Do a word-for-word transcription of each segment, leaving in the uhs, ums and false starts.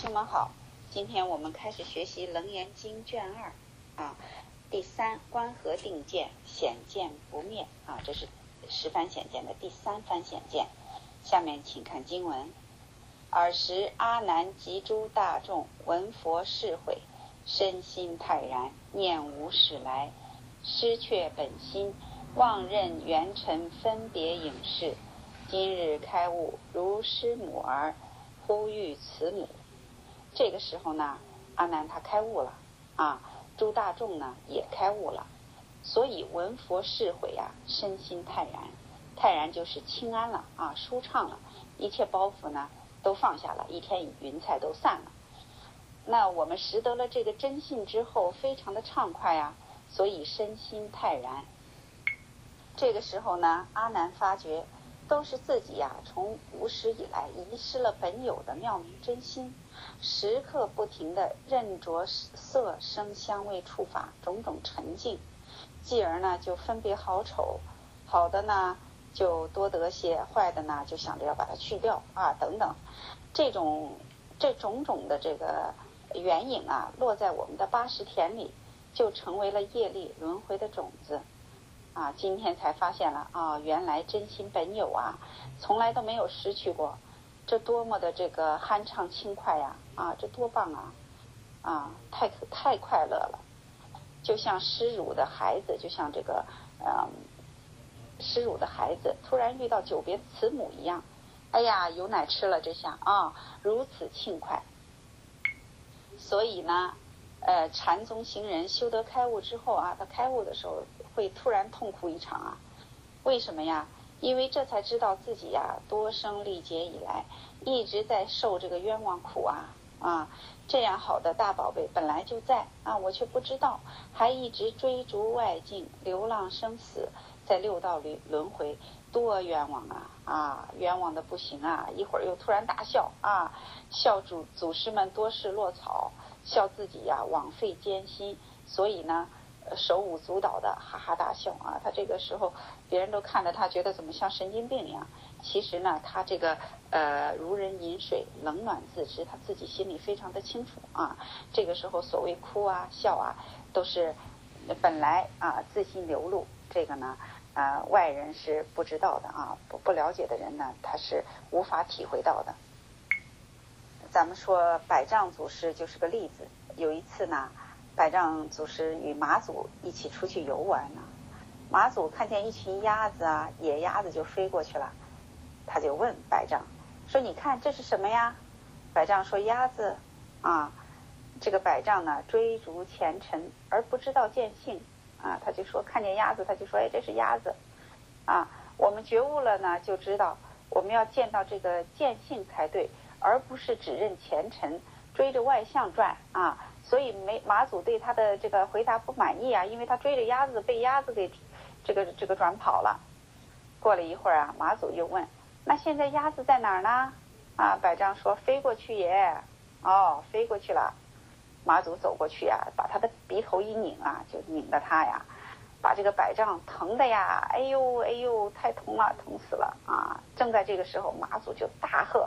兄们好，今天我们开始学习《楞严经》卷二啊，第三观合定见，显见不灭啊，这是十番显见的第三番显见。下面请看经文：尔时阿难及诸大众闻佛事会，身心泰然，念无始来，失却本心，妄认缘尘分别影视。今日开悟，如师母儿，呼吁慈母。这个时候呢，阿难他开悟了啊，诸大众呢也开悟了，所以闻佛事会啊，身心泰然，泰然就是清安了啊，舒畅了，一切包袱呢都放下了，一天云彩都散了。那我们识得了这个真信之后，非常的畅快啊，所以身心泰然。这个时候呢，阿难发觉都是自己呀、啊，从无始以来遗失了本有的妙明真心，时刻不停地认着色声香味触法种种沉静，继而呢就分别好丑，好的呢就多得些，坏的呢就想着要把它去掉啊等等，这种这种种的这个缘影啊，落在我们的八识田里，就成为了业力轮回的种子。啊，今天才发现了啊，原来真心本有啊，从来都没有失去过，这多么的这个酣畅轻快呀！啊，这多棒啊！啊，太太快乐了，就像失乳的孩子，就像这个嗯失乳的孩子突然遇到久别的慈母一样，哎呀，有奶吃了，这下啊，如此轻快。所以呢，呃，禅宗行人修得开悟之后啊，他开悟的时候会突然痛哭一场啊，为什么呀？因为这才知道自己呀，多生历劫以来一直在受这个冤枉苦啊啊！这样好的大宝贝本来就在啊，我却不知道，还一直追逐外境，流浪生死，在六道里轮回，多冤枉啊啊！冤枉的不行啊！一会儿又突然大笑啊，笑祖祖师们多是落草，笑自己呀枉费艰辛，所以呢。手舞足蹈的哈哈大笑啊！他这个时候别人都看着他觉得怎么像神经病一样，其实呢他这个呃如人饮水，冷暖自知，他自己心里非常的清楚啊。这个时候所谓哭啊笑啊，都是本来啊自信流露，这个呢呃外人是不知道的啊，不不了解的人呢他是无法体会到的。咱们说百丈祖师就是个例子，有一次呢。百丈祖师与马祖一起出去游玩呢，马祖看见一群鸭子啊，野鸭子就飞过去了，他就问百丈说：“你看这是什么呀？”百丈说：“鸭子啊。”这个百丈呢追逐前尘而不知道见性啊，他就说看见鸭子，他就说：“哎，这是鸭子啊。”我们觉悟了呢，就知道我们要见到这个见性才对，而不是只认前尘，追着外相转啊。所以没马祖对他的这个回答不满意啊，因为他追着鸭子被鸭子给这个这个转跑了。过了一会儿啊，马祖又问：“那现在鸭子在哪儿呢？”啊，百丈说：“飞过去耶。”哦，飞过去了。马祖走过去啊，把他的鼻头一拧啊，就拧得他呀，把这个百丈疼的呀，哎呦哎呦，太痛了，疼死了啊！正在这个时候，马祖就大喝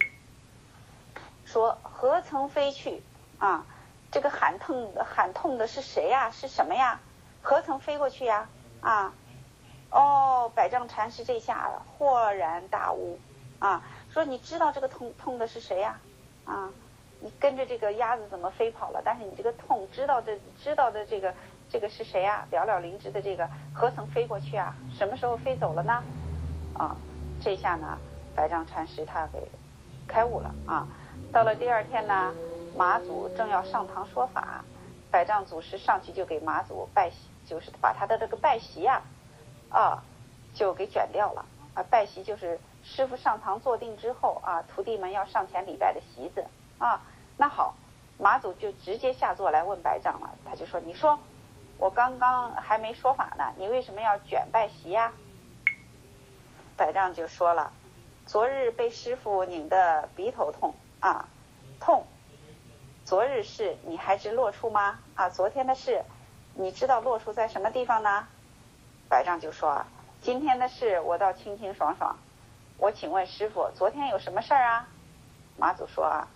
说：“何曾飞去啊？”这个喊痛的喊痛的是谁呀？是什么呀？何曾飞过去呀？啊，哦，百丈禅师这下豁然大悟啊，说你知道这个痛痛的是谁呀？啊，你跟着这个鸭子怎么飞跑了？但是你这个痛知道的知道的这个这个是谁呀？了了灵芝的这个何曾飞过去啊？什么时候飞走了呢？啊，这下呢，百丈禅师他给开悟了啊。到了第二天呢。马祖正要上堂说法，百丈祖师上去就给马祖拜席，就是把他的这个拜席呀、啊，啊，就给卷掉了啊。拜席就是师父上堂坐定之后啊，徒弟们要上前礼拜的席子啊。那好，马祖就直接下座来问百丈了，他就说：“你说，我刚刚还没说法呢，你为什么要卷拜席呀？”百丈就说了：“昨日被师父拧得鼻头痛啊，痛。”昨日事你还知落处吗？啊，昨天的事你知道落处在什么地方呢？百丈就说：“今天的事我倒清清爽爽。我请问师父，昨天有什么事儿啊？”马祖说：“啊，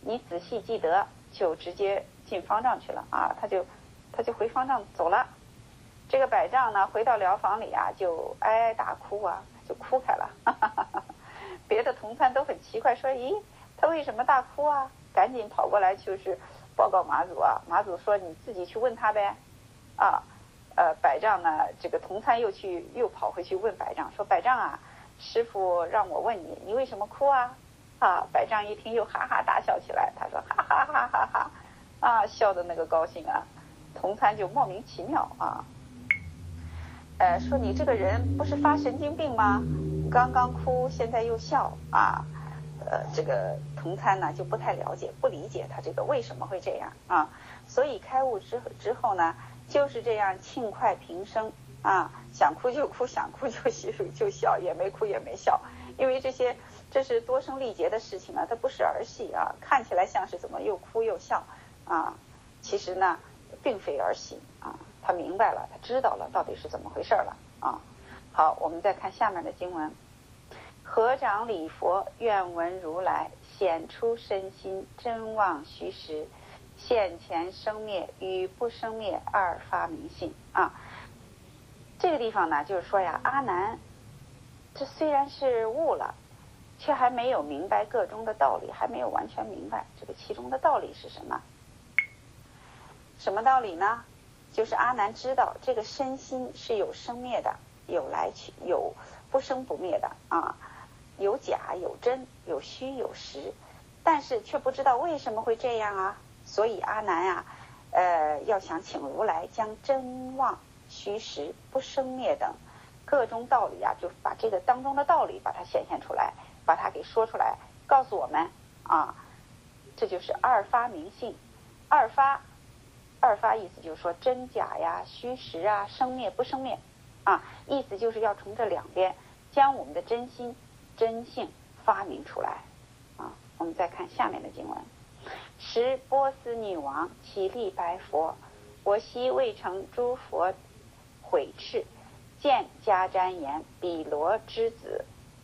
你仔细记得，就直接进方丈去了啊，他就他就回方丈走了。这个百丈呢，回到疗房里啊，就哀哀大哭啊，就哭开了。哈哈哈哈，别的同参都很奇怪，说：“咦，他为什么大哭啊？”赶紧跑过来就是报告马祖啊。马祖说：“你自己去问他呗。”啊，呃，百丈呢，这个同参又去又跑回去问百丈，说：“百丈啊，师父让我问你，你为什么哭啊？”啊，百丈一听又哈哈大笑起来，他说：“哈哈哈哈哈，啊，笑的那个高兴啊。”同参就莫名其妙啊，呃，说你这个人不是发神经病吗？刚刚哭，现在又笑啊。呃，这个同参呢就不太了解，不理解他这个为什么会这样啊。所以开悟之之后呢，就是这样轻快平生啊，想哭就哭，想哭就就笑，也没哭也没笑，因为这些这是多生历劫的事情啊，它不是儿戏啊，看起来像是怎么又哭又笑啊，其实呢并非儿戏啊，他明白了，他知道了到底是怎么回事了啊。好，我们再看下面的经文。合掌礼佛，愿闻如来显出身心，真妄虚实，现前生灭与不生灭二发明性啊。这个地方呢，就是说呀，阿难这虽然是悟了，却还没有明白个中的道理，还没有完全明白这个其中的道理是什么。什么道理呢？就是阿难知道这个身心是有生灭的，有来去，有不生不灭的啊。有假有真，有虚有实，但是却不知道为什么会这样啊。所以阿难啊，呃，要想请如来将真妄虚实不生灭等各种道理啊，就把这个当中的道理把它显现出来，把它给说出来，告诉我们啊。这就是二发明性。二发二发意思就是说真假呀、虚实啊、生灭不生灭啊，意思就是要从这两边将我们的真心真性发明出来啊！我们再看下面的经文：时波斯女王起立白佛，我昔未成诸佛毁斥，见迦旃延比罗之子，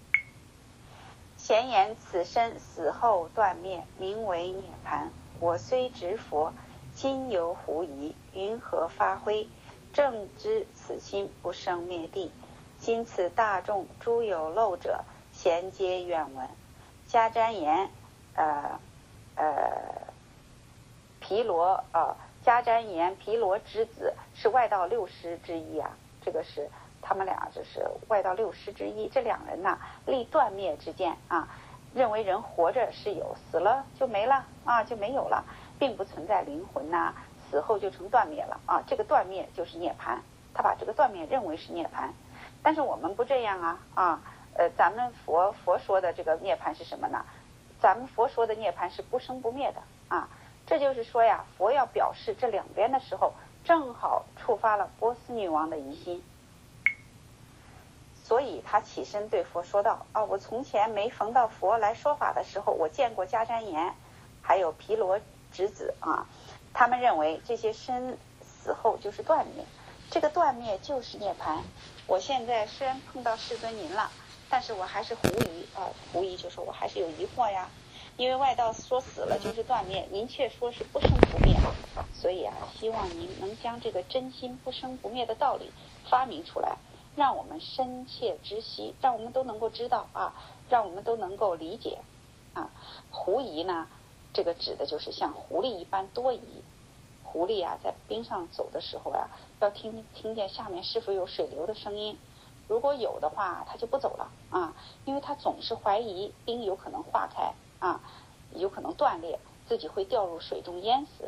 咸言此身死后断灭，名为涅槃。我虽执佛，今犹狐疑，云何发挥？正知此心不生灭地，今此大众诸有漏者，衔接愿闻。迦旃延，呃呃，毗罗啊，迦旃延毗罗之子是外道六师之一啊，这个是他们俩就是外道六师之一。这两人呢，立断灭之见啊，认为人活着是有，死了就没了啊，就没有了，并不存在灵魂呐、啊，死后就成断灭了啊。这个断灭就是涅槃，他把这个断灭认为是涅槃，但是我们不这样啊啊。呃，咱们佛佛说的这个涅槃是什么呢？咱们佛说的涅槃是不生不灭的啊。这就是说呀，佛要表示这两边的时候，正好触发了波斯女王的疑心，所以他起身对佛说道：“啊，我从前没逢到佛来说法的时候，我见过迦旃延，还有毗罗之子啊。他们认为这些身死后就是断灭，这个断灭就是涅槃。我现在虽然碰到世尊您了。”但是我还是狐疑啊，狐疑就是我还是有疑惑呀，因为外道说死了就是断灭，您却说是不生不灭，所以啊，希望您能将这个真心不生不灭的道理发明出来，让我们深切知悉，让我们都能够知道啊，让我们都能够理解啊。狐疑呢，这个指的就是像狐狸一般多疑。狐狸啊，在冰上走的时候啊，要听听见下面是否有水流的声音。如果有的话，他就不走了啊，因为他总是怀疑冰有可能化开啊，有可能断裂，自己会掉入水中淹死。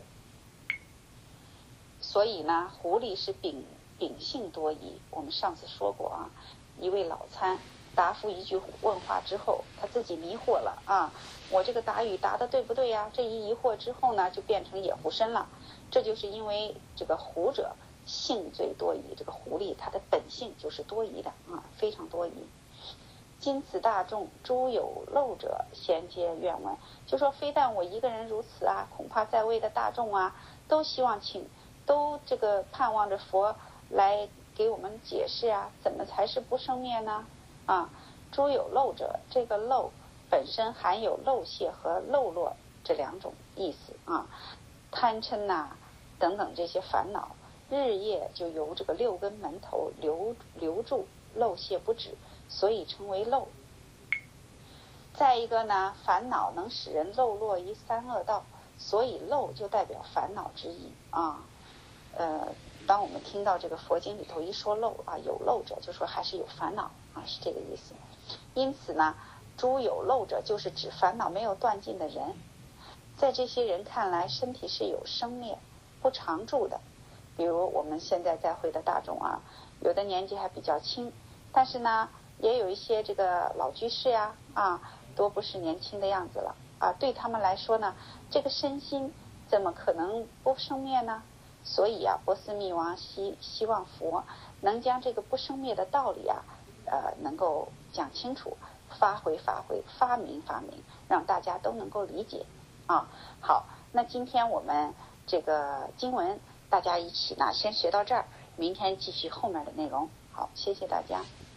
所以呢，狐狸是秉秉性多疑。我们上次说过啊，一位老参答复一句问话之后，他自己迷惑了啊，我这个答语答的对不对呀？这一疑惑之后呢，就变成野狐身了。这就是因为这个狐者性最多疑，这个狐狸它的本性就是多疑的啊，非常多疑。今此大众诸有漏者，衔接愿闻，就说非但我一个人如此啊，恐怕在位的大众啊，都希望请，都这个盼望着佛来给我们解释啊，怎么才是不生灭呢？啊，诸有漏者，这个漏本身含有漏泄和漏落这两种意思啊。贪嗔呐、啊、等等这些烦恼，日夜就由这个六根门头流流住，漏泄不止，所以称为漏。再一个呢，烦恼能使人漏落于三恶道，所以漏就代表烦恼之意啊。呃，当我们听到这个佛经里头一说漏啊，有漏者，就说还是有烦恼啊，是这个意思。因此呢，诸有漏者就是指烦恼没有断尽的人。在这些人看来，身体是有生灭，不常住的。比如我们现在在会的大众啊，有的年纪还比较轻，但是呢，也有一些这个老居士呀，啊，多不是年轻的样子了啊。对他们来说呢，这个身心怎么可能不生灭呢？所以啊，波斯匿王希希望佛能将这个不生灭的道理啊，呃，能够讲清楚，发挥发挥，发明发明，让大家都能够理解啊。好，那今天我们这个经文大家一起呢，先学到这儿，明天继续后面的内容。好，谢谢大家。